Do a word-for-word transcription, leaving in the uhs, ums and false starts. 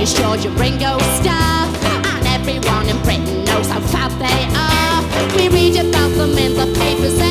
British George and Ringo Starr, and everyone in Britain knows how fab they are. We read about them in the papers